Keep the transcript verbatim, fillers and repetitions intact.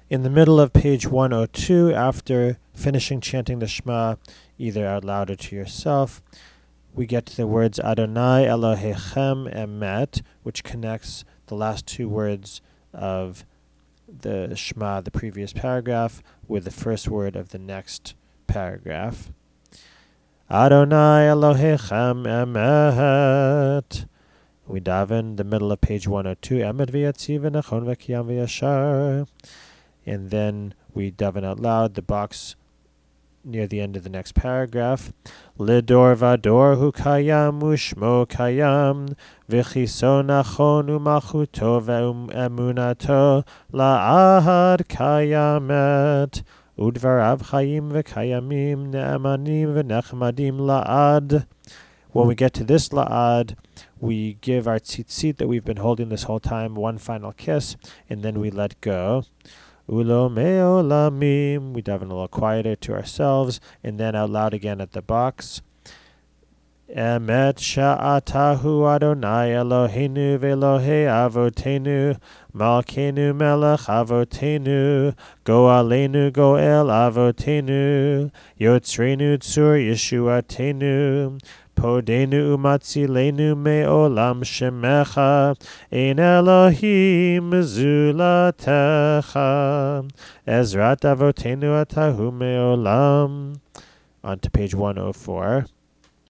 In the middle of page one oh two, after finishing chanting the Shema, either out loud or to yourself, we get to the words Adonai Elohechem Emet, which connects the last two words of the Shema, the previous paragraph, with the first word of the next paragraph. Adonai Elohechem Emet. We daven the middle of page one oh two, Emet v'yatziv v'nachon v'kiyam v'yashar. And then we daven out loud the box near the end of the next paragraph. Lidor vador hu kayam ushmo kayam v'chiso nachon u'malchuto ve'emunato la'ahad kayamet udvarav chayim v'kayamim ne'emanim v'nechmadim la'ad. When we get to this la'ad, we give our tzitzit that we've been holding this whole time one final kiss, and then we let go. Ulo me'olamim. We daven a little quieter to ourselves, and then out loud again at the box. Emet sha'atahu Adonai Eloheinu ve'Elohei avotenu malkeinu melech avotenu go'aleinu go'el avotenu yotzreinu tzur yeshuatenu podenu umatzilenu me'olam shemecha ein Elohim zulatecha Ezrat avotenu atahu me'olam. On to page one oh four.